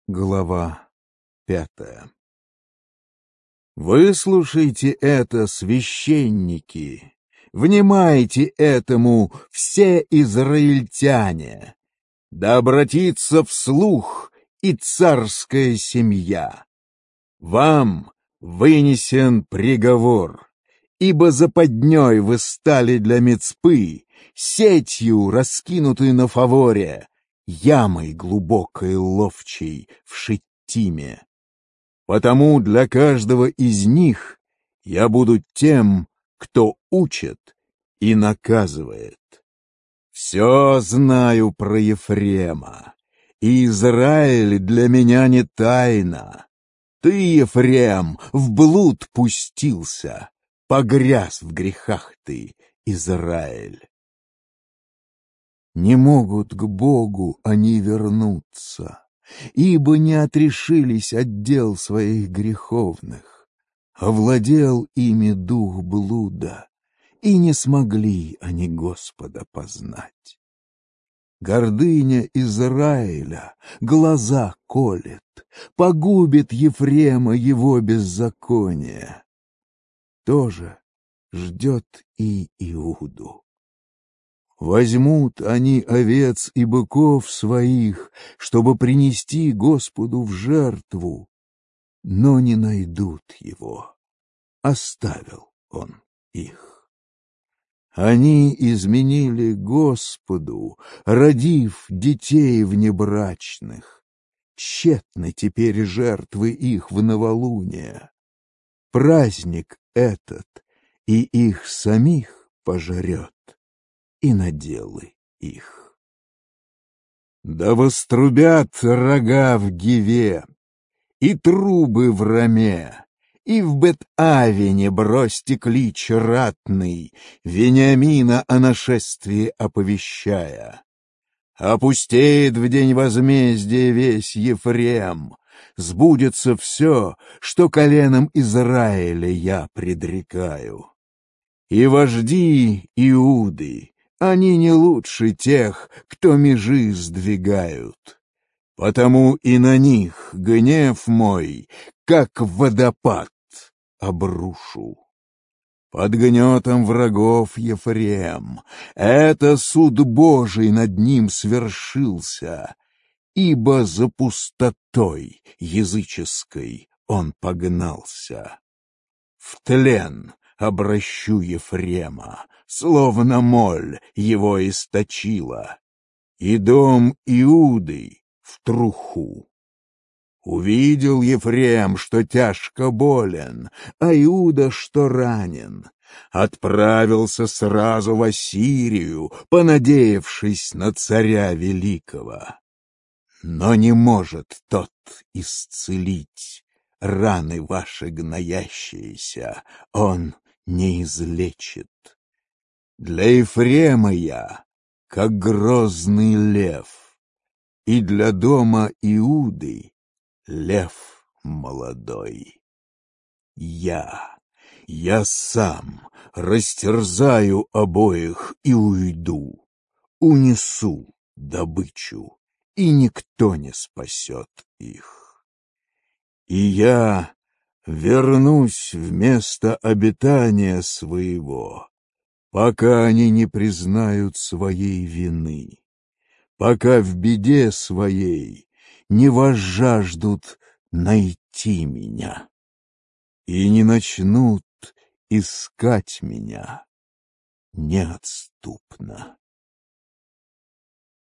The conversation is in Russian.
Глава 5. Выслушайте это, священники, внимайте этому, все израильтяне, да обратится вслух и царская семья. Вам вынесен приговор, ибо западней вы стали для Мицпы, сетью, раскинутой на фаворе, ямой глубокой ловчей в Шиттиме. Потому для каждого из них я буду тем, кто учит и наказывает. Все знаю про Ефрема, и Израиль для меня не тайна. Ты, Ефрем, в блуд пустился, погряз в грехах ты, Израиль. Не могут к Богу они вернуться, ибо не отрешились от дел своих греховных. Овладел ими дух блуда, и не смогли они Господа познать. Гордыня Израиля глаза колет, погубит Ефрема его беззаконие. Тоже ждет и Иуду. Возьмут они овец и быков своих, чтобы принести Господу в жертву, но не найдут его. Оставил он их. Они изменили Господу, родив детей внебрачных. Тщетны теперь жертвы их в новолуние. Праздник этот и их самих пожрет, и наделы их. Да вострубят рога в Гиве, и трубы в Раме, и в Бет-Авене бросьте клич ратный, Вениамина о нашествии оповещая. Опустеет в день возмездия весь Ефрем, сбудется все, что коленом Израиля я предрекаю. И вожди Иуды, они не лучше тех, кто межи сдвигают. Потому и на них гнев мой, как водопад, обрушу. Под гнетом врагов Ефрем, это суд Божий над ним свершился, ибо за пустотой языческой он погнался. В тлен обращу Ефрема, словно моль его источила, и дом Иуды в труху. Увидел Ефрем, что тяжко болен, а Иуда, что ранен. Отправился сразу в Ассирию, понадеявшись на царя великого. Но не может тот исцелить раны ваши гноящиеся, он не излечит. Для Ефрема я, как грозный лев, и для дома Иуды лев молодой. Я сам растерзаю обоих и уйду, унесу добычу, и никто не спасет их. И я вернусь в место обитания своего, пока они не признают своей вины, пока в беде своей не возжаждут найти меня и не начнут искать меня неотступно.